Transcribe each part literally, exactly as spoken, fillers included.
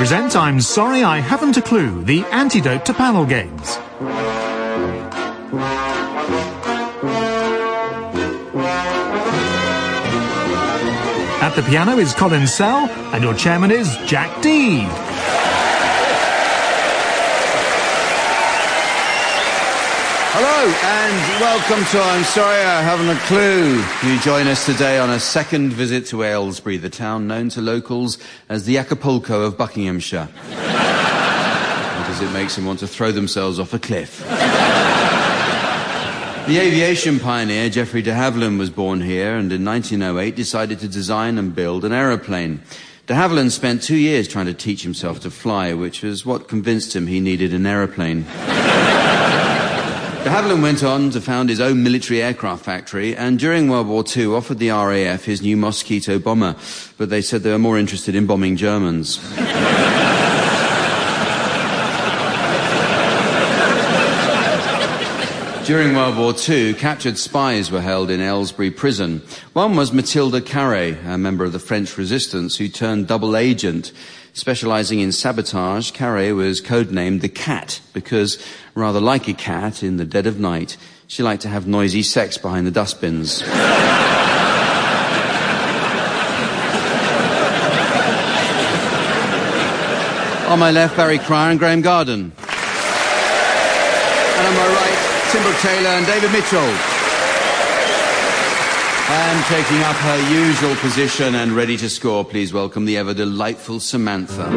present I'm Sorry I Haven't a Clue, the antidote to panel games. At the piano is Colin Sell, and your chairman is Jack Deed. Hello and welcome to I'm Sorry I Haven't a Clue. You join us today on a second visit to Aylesbury, the town known to locals as the Acapulco of Buckinghamshire. Because it makes them want to throw themselves off a cliff. The aviation pioneer Geoffrey de Havilland was born here and in nineteen oh eight decided to design and build an aeroplane. De Havilland spent two years trying to teach himself to fly, which was what convinced him he needed an aeroplane. De Havilland went on to found his own military aircraft factory and during World War Two offered the R A F his new Mosquito bomber, but they said they were more interested in bombing Germans. During World War Two, captured spies were held in Aylesbury prison. One was Mathilde Carré, a member of the French resistance who turned double agent. Specialising in sabotage, Carré was codenamed the Cat because, rather like a cat in the dead of night, she liked to have noisy sex behind the dustbins. On my left, Barry Cryer and Graham Garden. And on my right, Tim Brooke-Taylor and David Mitchell. And taking up her usual position and ready to score, please welcome the ever delightful Samantha.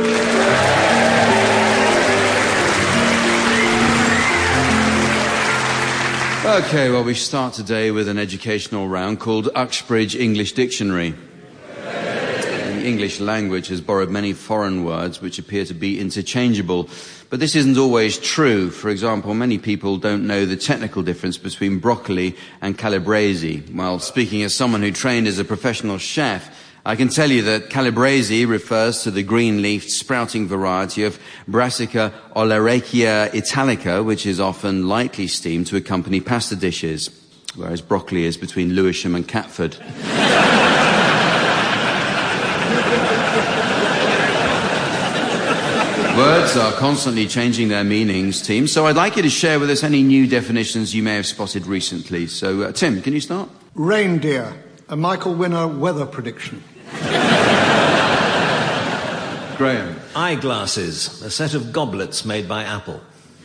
Okay, well, we start today with an educational round called Uxbridge English Dictionary. The English language has borrowed many foreign words which appear to be interchangeable, but this isn't always true. For example, many people don't know the technical difference between broccoli and calabrese. Well, speaking as someone who trained as a professional chef, I can tell you that calabrese refers to the green-leafed sprouting variety of Brassica oleracea italica, which is often lightly steamed to accompany pasta dishes, whereas broccoli is between Lewisham and Catford. Words are constantly changing their meanings, team, so I'd like you to share with us any new definitions you may have spotted recently. So, uh, Tim, can you start? Reindeer, a Michael Winner weather prediction. Graham. Eyeglasses, a set of goblets made by Apple.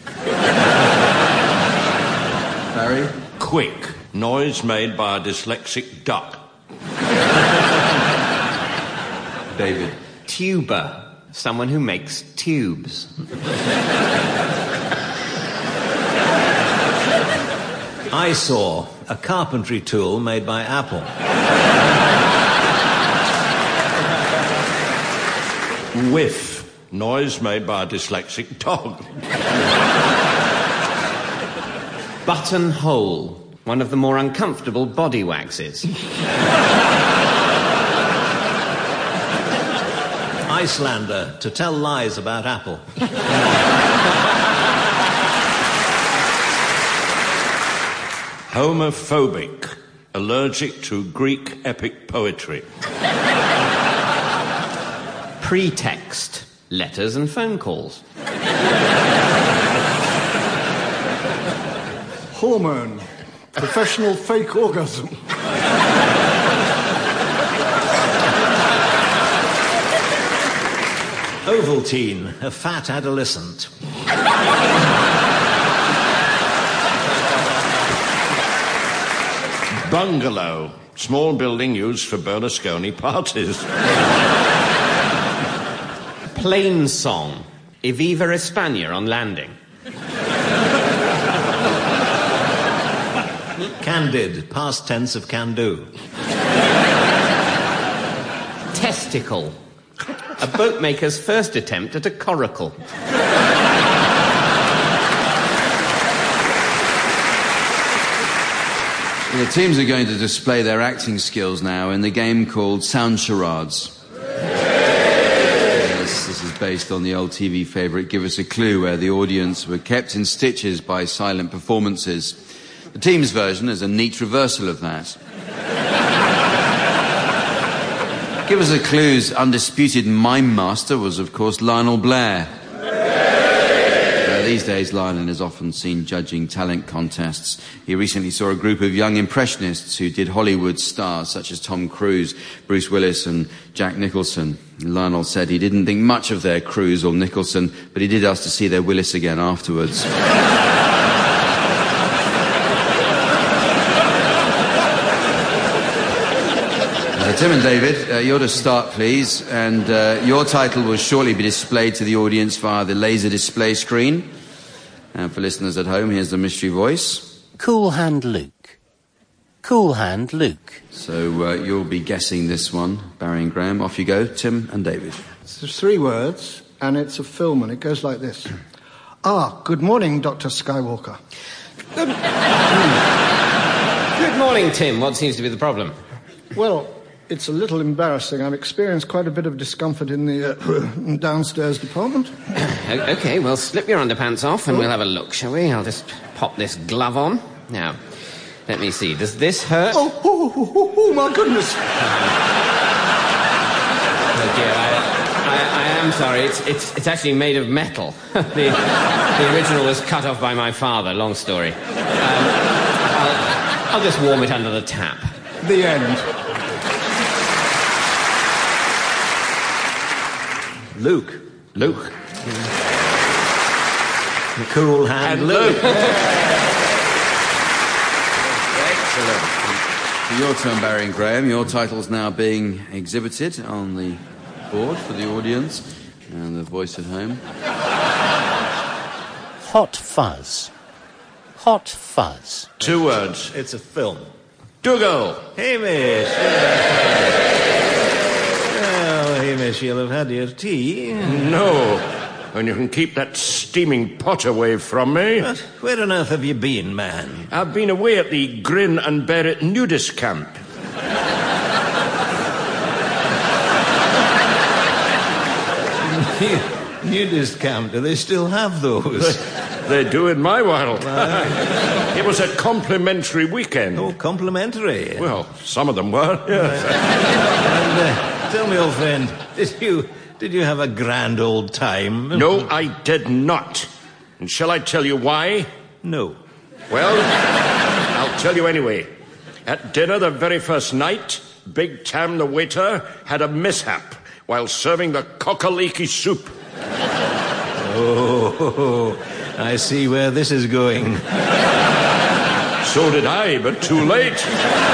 Barry. Quick, noise made by a dyslexic duck. David. Tuber, someone who makes tubes. Eyesore, a carpentry tool made by Apple. Whiff, noise made by a dyslexic dog. Buttonhole, one of the more uncomfortable body waxes. Icelander, to tell lies about Apple. Homophobic, allergic to Greek epic poetry. Pretext, letters and phone calls. Hormone, professional fake orgasm. Ovaltine, a fat adolescent. Bungalow, small building used for Berlusconi parties. Plain song, Eviva España on landing. Candid, past tense of can do. Testicle, a boatmaker's first attempt at a coracle. Well, the teams are going to display their acting skills now in the game called Sound Charades. Yes, this is based on the old T V favourite Give Us a Clue, where the audience were kept in stitches by silent performances. The team's version is a neat reversal of that. Give us a clue's undisputed mime master was, of course, Lionel Blair. Uh, these days, Lionel is often seen judging talent contests. He recently saw a group of young impressionists who did Hollywood stars such as Tom Cruise, Bruce Willis and Jack Nicholson. Lionel said he didn't think much of their Cruise or Nicholson, but he did ask to see their Willis again afterwards. Uh, Tim and David, uh, you're to start, please, and uh, your title will shortly be displayed to the audience via the laser display screen. And for listeners at home, here's the mystery voice. Cool Hand Luke. Cool Hand Luke. So uh, you'll be guessing this one, Barry and Graham. Off you go, Tim and David. There's three words, and it's a film, and it goes like this. Ah, good morning, Doctor Skywalker. Good, Good morning, Tim. What seems to be the problem? Well, it's a little embarrassing. I've experienced quite a bit of discomfort in the uh, downstairs department. OK, well, slip your underpants off and oh. we'll have a look, shall we? I'll just pop this glove on. Now, let me see. Does this hurt? Oh, oh, oh, oh, oh my goodness. Oh, dear, I, I, I am sorry. It's, it's, it's actually made of metal. the, the original was cut off by my father. Long story. Um, I'll, I'll just warm it under the tap. The end. Luke. Luke. The Cool Hand and Luke. Excellent. Your turn, Barry and Graham. Your title's now being exhibited on the board for the audience and the voice at home. Hot Fuzz. Hot Fuzz. Two words. It's a film. Dougal. Hamish. Well, Hamish, you'll have had your tea. No. And you can keep that steaming pot away from me. But where on earth have you been, man? I've been away at the Grin and Bear It nudist camp. Nudist camp, do they still have those? They do in my world. It was a complimentary weekend. Oh, complimentary? Well, some of them were, yes. And, uh, tell me, old friend, did you... Did you have a grand old time? No, I did not. And shall I tell you why? No. Well, I'll tell you anyway. At dinner the very first night, Big Tam the waiter had a mishap while serving the cock-a-leaky soup. Oh, I see where this is going. So did I, but too late.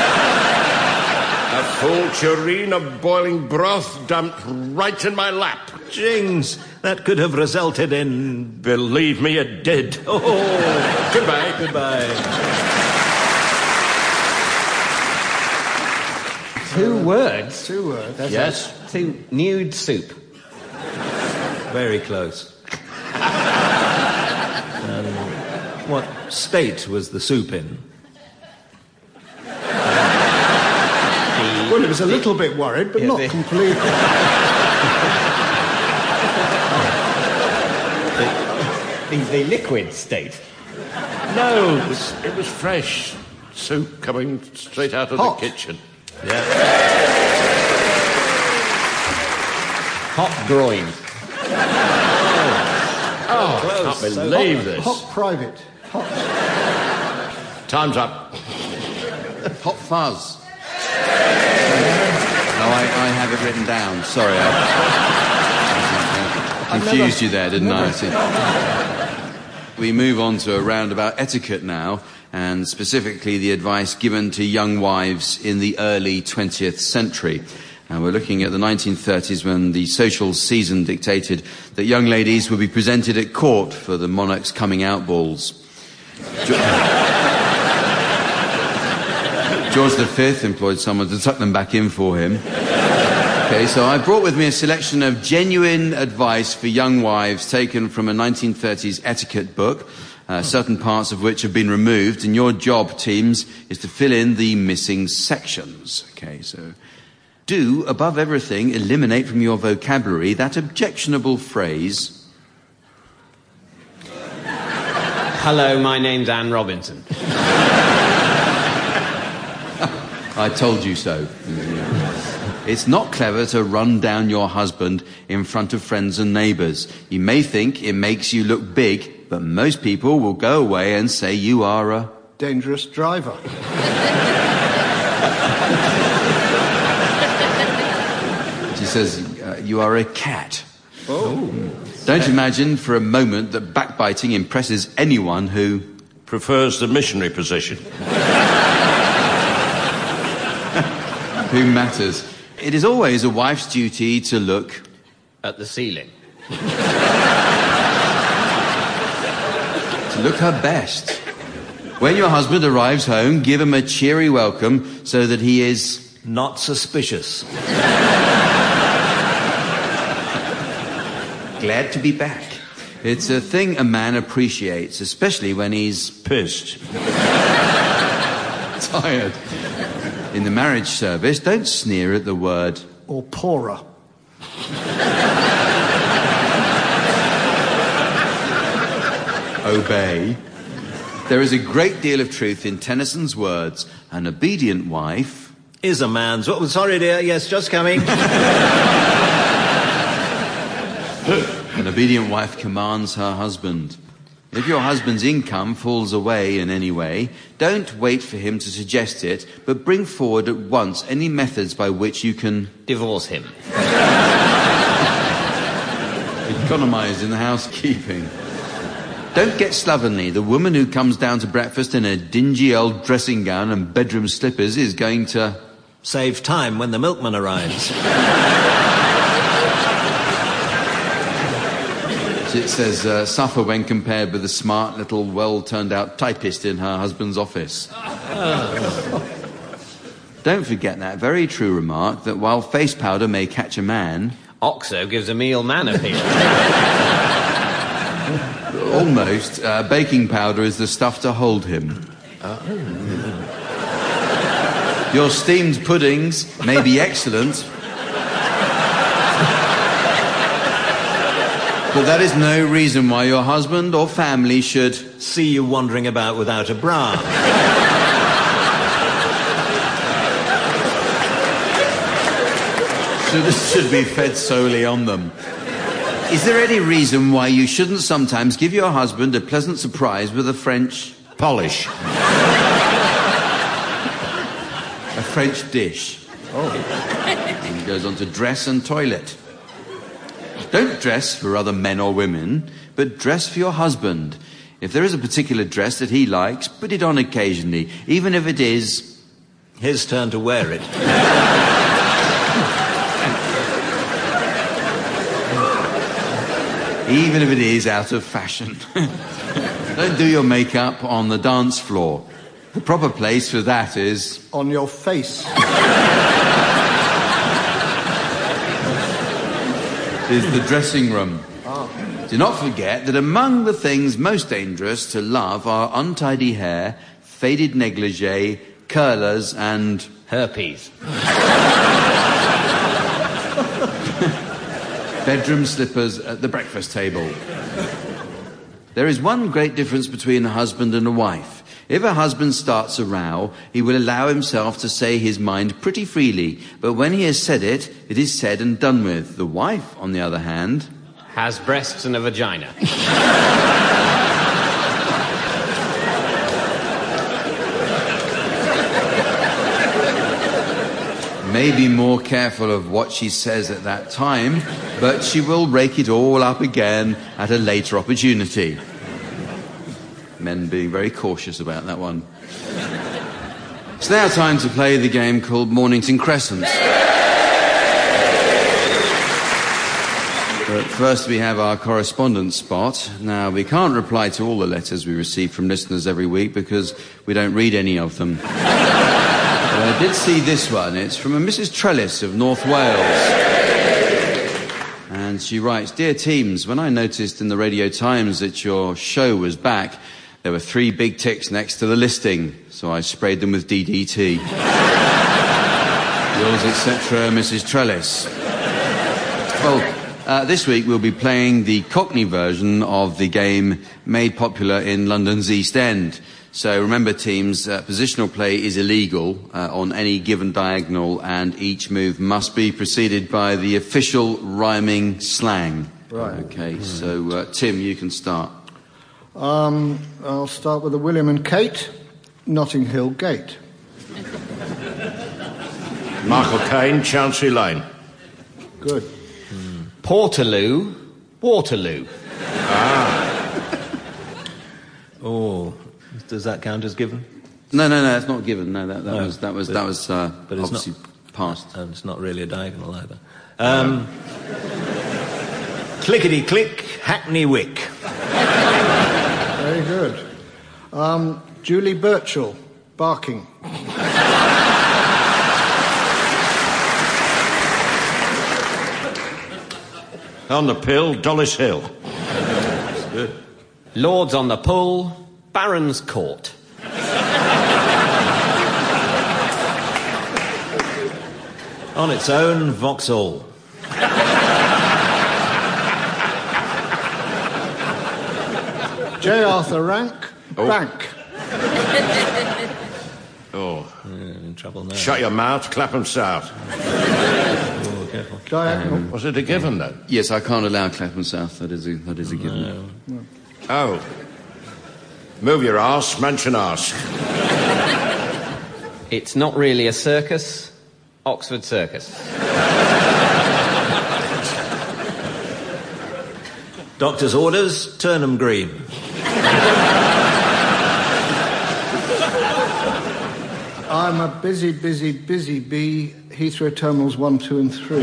A full tureen of boiling broth dumped right in my lap. Jings, that could have resulted in... Believe me, it did. Oh, goodbye. Goodbye. Two words? Two words. That's yes. Two nude soup. Very close. um, what state was the soup in? Well, it was a little bit worried, but yeah, not the... completely. the, the, the liquid state? No, it was, it was fresh soup coming straight out of Hot. the kitchen. Yeah. Hot groin. Oh, oh I can't believe hot, this. Hot private. Hot. Time's up. Hot Fuzz. No, I, I have it written down. Sorry, I, I confused never, you there, didn't I? We move on to a round about etiquette now, and specifically the advice given to young wives in the early twentieth century. And we're looking at the nineteen thirties when the social season dictated that young ladies would be presented at court for the monarch's coming out balls. George the Fifth employed someone to tuck them back in for him. Okay, so I brought with me a selection of genuine advice for young wives taken from a nineteen thirties etiquette book, uh, certain parts of which have been removed, and your job, teams, is to fill in the missing sections. Okay, so do, above everything, eliminate from your vocabulary that objectionable phrase... Hello, my name's Anne Robinson. I told you so. It's not clever to run down your husband in front of friends and neighbours. You may think it makes you look big, but most people will go away and say you are a... dangerous driver. She says uh, you are a cat. Oh. Don't imagine for a moment that backbiting impresses anyone who... prefers the missionary position. who matters. It is always a wife's duty to look... at the ceiling. to look her best. When your husband arrives home, give him a cheery welcome so that he is... not suspicious. glad to be back. It's a thing a man appreciates, especially when he's... pissed. tired. In the marriage service, don't sneer at the word... or poorer. obey. There is a great deal of truth in Tennyson's words. An obedient wife... is a man's... Oh, sorry, dear. Yes, just coming. An obedient wife commands her husband. If your husband's income falls away in any way, don't wait for him to suggest it, but bring forward at once any methods by which you can... divorce him. economize in the housekeeping. Don't get slovenly. The woman who comes down to breakfast in a dingy old dressing gown and bedroom slippers is going to... save time when the milkman arrives. It says, uh, suffer when compared with the smart little well-turned-out typist in her husband's office. Don't forget that very true remark that while face powder may catch a man... Oxo gives a meal man appeal. Almost. Uh, baking powder is the stuff to hold him. Oh. Your steamed puddings may be excellent... but that is no reason why your husband or family should... see you wandering about without a bra. should, should be fed solely on them. Is there any reason why you shouldn't sometimes give your husband a pleasant surprise with a French... polish? a French dish? Oh. And he goes on to dress and toilet. Don't dress for other men or women, but dress for your husband. If there is a particular dress that he likes, put it on occasionally, even if it is... his turn to wear it. even if it is out of fashion. Don't do your makeup on the dance floor. The proper place for that is... on your face. is the dressing room. Oh. Do not forget that among the things most dangerous to love are untidy hair, faded negligee, curlers, and... herpes. bedroom slippers at the breakfast table. There is one great difference between a husband and a wife. If a husband starts a row, he will allow himself to say his mind pretty freely, but when he has said it, it is said and done with. The wife, on the other hand... has breasts and a vagina. May be more careful of what she says at that time, but she will rake it all up again at a later opportunity. Men being very cautious about that one. It's now time to play the game called Mornington Crescent. But first we have our correspondence spot. Now, we can't reply to all the letters we receive from listeners every week because we don't read any of them. But I did see this one. It's from a Missus Trellis of North Wales. And she writes, "Dear teams, when I noticed in the Radio Times that your show was back, there were three big ticks next to the listing, so I sprayed them with D D T. Yours, et cetera, Missus Trellis." Well, uh, this week we'll be playing the Cockney version of the game made popular in London's East End. So remember, teams, uh, positional play is illegal uh, on any given diagonal, and each move must be preceded by the official rhyming slang. Right. Okay, mm. so uh, Tim, you can start. Um, I'll start with the William and Kate, Notting Hill Gate. Michael Caine, Chancery Lane. Good. Mm. Portaloo, Waterloo. Ah. Oh, does that count as given? No, no, no, it's not given. No, that, that no, was that was but, that was uh, but it's obviously not, past. And it's not really a diagonal either. Um, clickety click, Hackney Wick. Very good. Um, Julie Burchill, Barking. On the Pill, Dollis Hill. That's good. Lords on the Pull, Baron's Court. On its own, Vauxhall. J. Arthur Rank, Oh. Bank. Oh. Yeah, in trouble now. Shut your mouth, Clapham South. Oh, careful. Diagonal. Um, Was it a given, then? Yes, I can't allow Clapham South. That is a that is a given. No. No. Oh. Move your arse, mention arse. It's not really a circus, Oxford Circus. Doctor's orders, Turnham Green. I'm a busy, busy, busy bee, Heathrow Terminals one, two and three.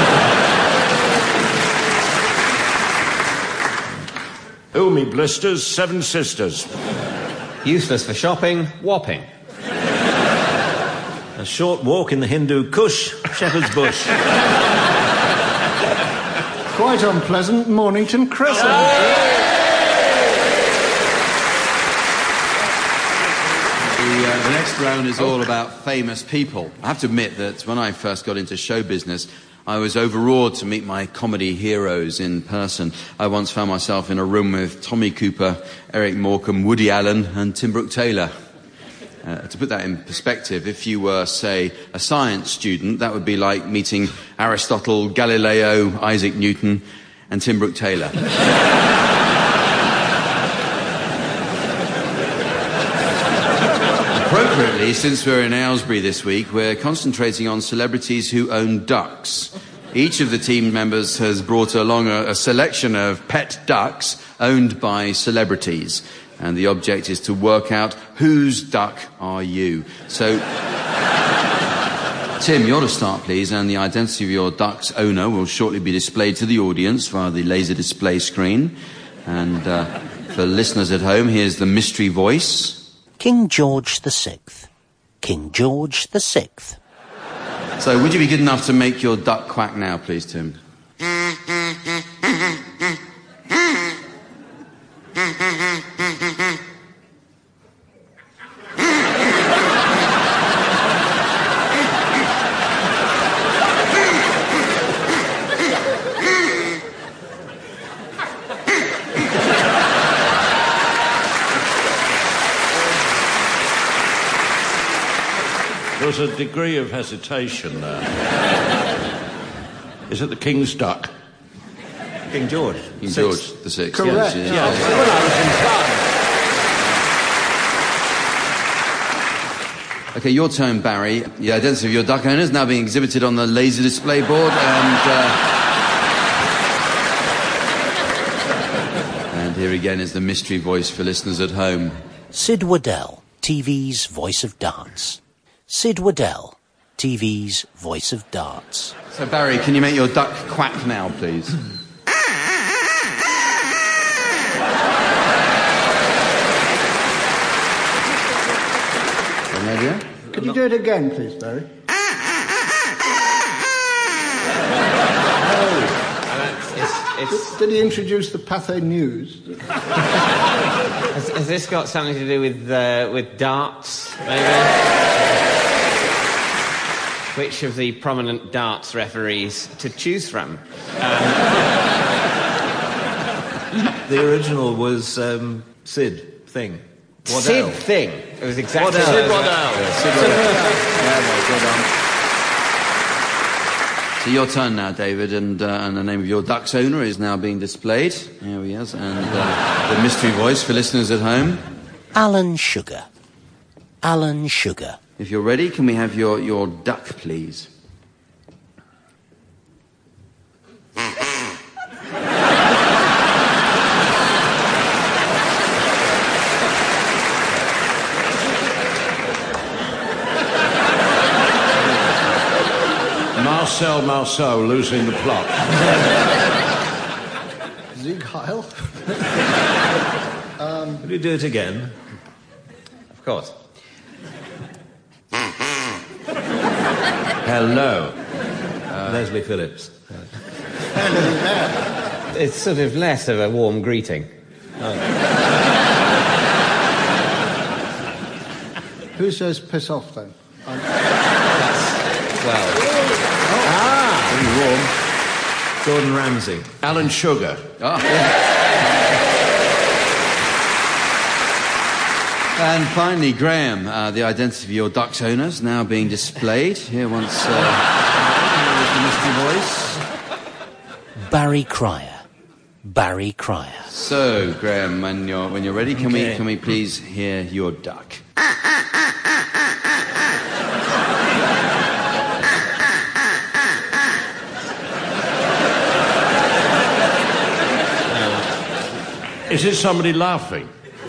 Oh, me blisters, Seven Sisters. Useless for shopping, Wapping. A short walk in the Hindu Kush, Shepherd's Bush. Quite unpleasant, Mornington Crescent. The, uh, the next round is all about famous people. I have to admit that when I first got into show business, I was overawed to meet my comedy heroes in person. I once found myself in a room with Tommy Cooper, Eric Morecambe, Woody Allen and Tim Brooke Taylor. Uh, to put that in perspective, if you were, say, a science student, that would be like meeting Aristotle, Galileo, Isaac Newton and Tim Brooke Taylor. Appropriately, since we're in Aylesbury this week, we're concentrating on celebrities who own ducks. Each of the team members has brought along a, a selection of pet ducks owned by celebrities. And the object is to work out whose duck are you. So, Tim, you're to start, please, and the identity of your duck's owner will shortly be displayed to the audience via the laser display screen. And uh, for listeners at home, here's the mystery voice. King George the Sixth. King George the Sixth. So, would you be good enough to make your duck quack now, please, Tim? There was a degree of hesitation there. Is it the King's duck? King George. King Sixth. George the Sixth. Correct. Yes, yes. Yeah. Well, I was Okay, your turn, Barry. The identity of your duck owner is now being exhibited on the laser display board, and uh... and here again is the mystery voice for listeners at home. Sid Waddell, T V's voice of darts. Sid Waddell, T V's voice of darts. So, Barry, can you make your duck quack now, please? Any idea? Could you do it again, please, Barry? It's, it's, Did he introduce the Pathé News? has, has this got something to do with uh, with darts, maybe? Which of the prominent darts referees to choose from? Um, The original was um, Sid Thing. Sid thing. It was exactly Waddell. Sid Waddell. Yeah, Sid Waddell. Yeah, well, good on. So your turn now, David, and, uh, and the name of your duck's owner is now being displayed. Here he is, and uh, the mystery voice for listeners at home. Alan Sugar. Alan Sugar. If you're ready, can we have your, your duck, please? Marcel Marceau losing the plot. Sieg Heil. um, Will you do it again? Of course. Hello. Uh, Leslie Phillips. It's sort of less of a warm greeting. who says piss off, then? I'm... Well... Pretty warm. Gordon Ramsay. Alan Sugar. Oh. And finally, Graham, uh, the identity of your duck's owners now being displayed. Here once uh, the mystery voice. Barry Cryer. Barry Cryer. So, Graham, when you're when you're ready, can Okay. we can we please hear your duck? Is it somebody laughing?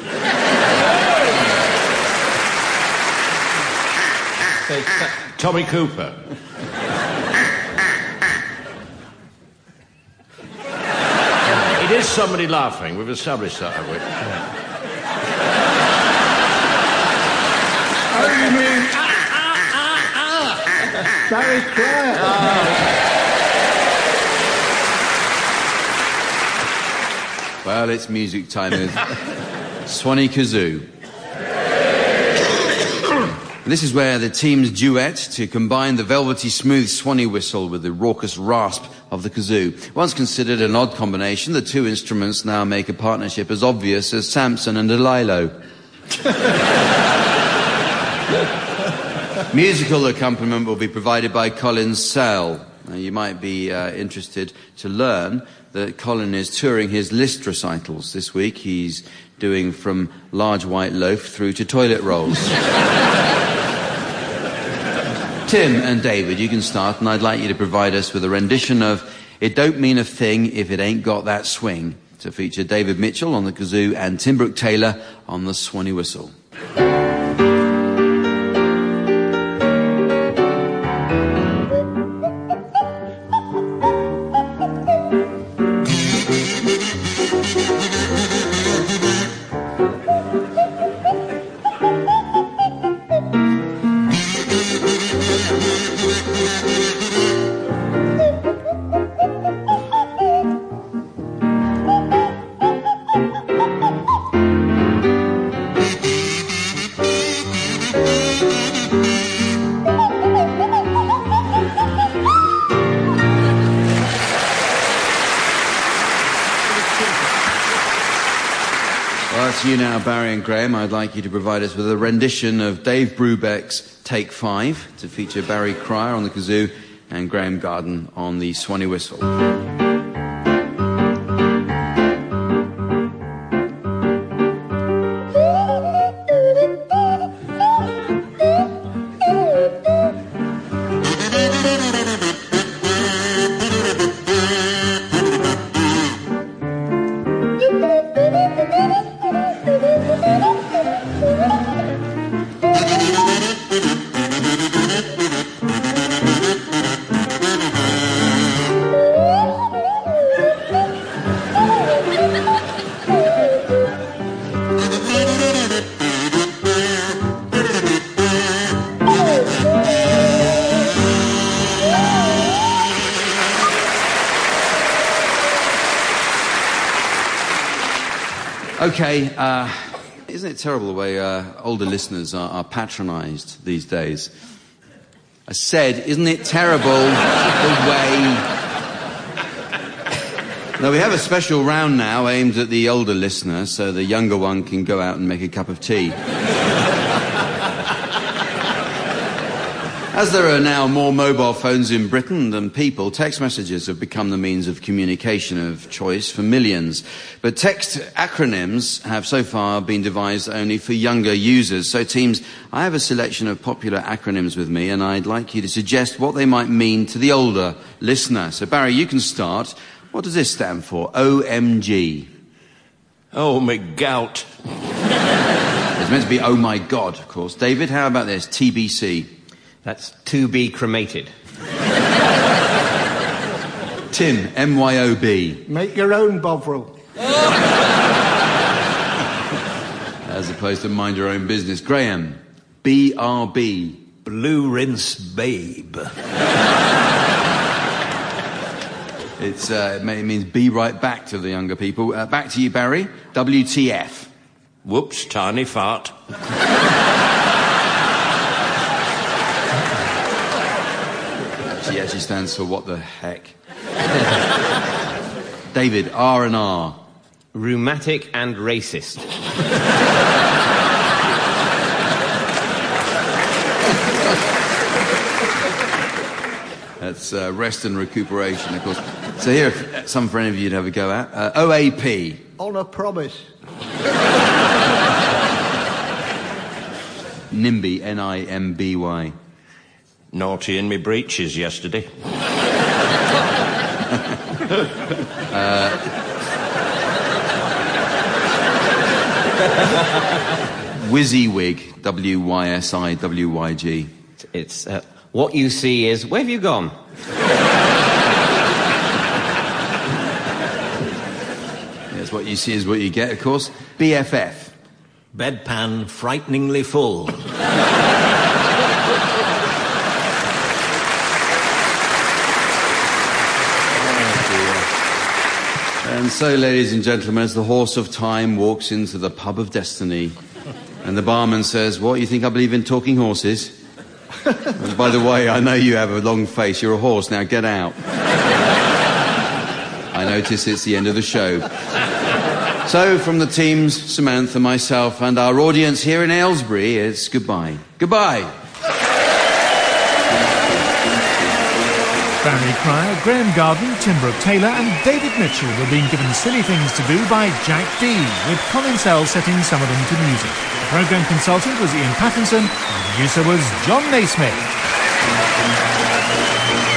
Tommy Cooper. It is somebody laughing. We've established that, have we? Oh, you mean... Barry Cryer. Well, it's music time with Swanee Kazoo. This is where the teams duet to combine the velvety smooth Swanee whistle with the raucous rasp of the kazoo. Once considered an odd combination, the two instruments now make a partnership as obvious as Samson and Delilah. Musical accompaniment will be provided by Colin Sell. Now, you might be uh, interested to learn that Colin is touring his Liszt recitals this week. He's doing from Large White Loaf through to Toilet Rolls. Tim and David, you can start, and I'd like you to provide us with a rendition of It Don't Mean a Thing If It Ain't Got That Swing, to feature David Mitchell on the kazoo and Tim Brooke Taylor on the Swanee whistle. You now, Barry and Graham, I'd like you to provide us with a rendition of Dave Brubeck's Take Five, to feature Barry Cryer on the kazoo and Graham Garden on the Swanee whistle. Okay, uh, isn't it terrible the way uh, older listeners are, are patronised these days? I said, isn't it terrible the way Now, we have a special round now aimed at the older listener, so the younger one can go out and make a cup of tea. As there are now more mobile phones in Britain than people, text messages have become the means of communication of choice for millions. But text acronyms have so far been devised only for younger users. So, teams, I have a selection of popular acronyms with me, and I'd like you to suggest what they might mean to the older listener. So, Barry, you can start. What does this stand for? O M G. Oh, my gout. It's meant to be oh my God, of course. David, how about this? T B C. That's to be cremated. Tim, M Y O B. Make your own Bovril. As opposed to mind your own business. Graham, B R B. Blue Rinse Babe. It's, uh, it, may, it means be right back to the younger people. Uh, back to you, Barry. W T F. Whoops, tiny fart. She actually stands for what the heck. David, R and R. Rheumatic and racist. That's uh, rest and recuperation, of course. So here, are some for any of you to have a go at. Uh, O A P. On a promise. NIMBY, N I M B Y. Naughty in me breeches yesterday. uh, WYSIWYG, W Y S I W Y G. It's, uh, what you see is, where have you gone? Yes, what you see is what you get, of course. B F F. Bedpan frighteningly full. And so, ladies and gentlemen, as the horse of time walks into the pub of destiny, and the barman says, "What, you think I believe in talking horses?" And by the way, I know you have a long face. You're a horse. Now get out. I notice it's the end of the show. So, from the teams, Samantha, myself, and our audience here in Aylesbury, it's goodbye. Goodbye. Barry Cryer, Graham Garden, Tim Brooke-Taylor and David Mitchell were being given silly things to do by Jack D, with Colin Sell setting some of them to music. The programme consultant was Ian Pattinson, and the producer was John Naismith.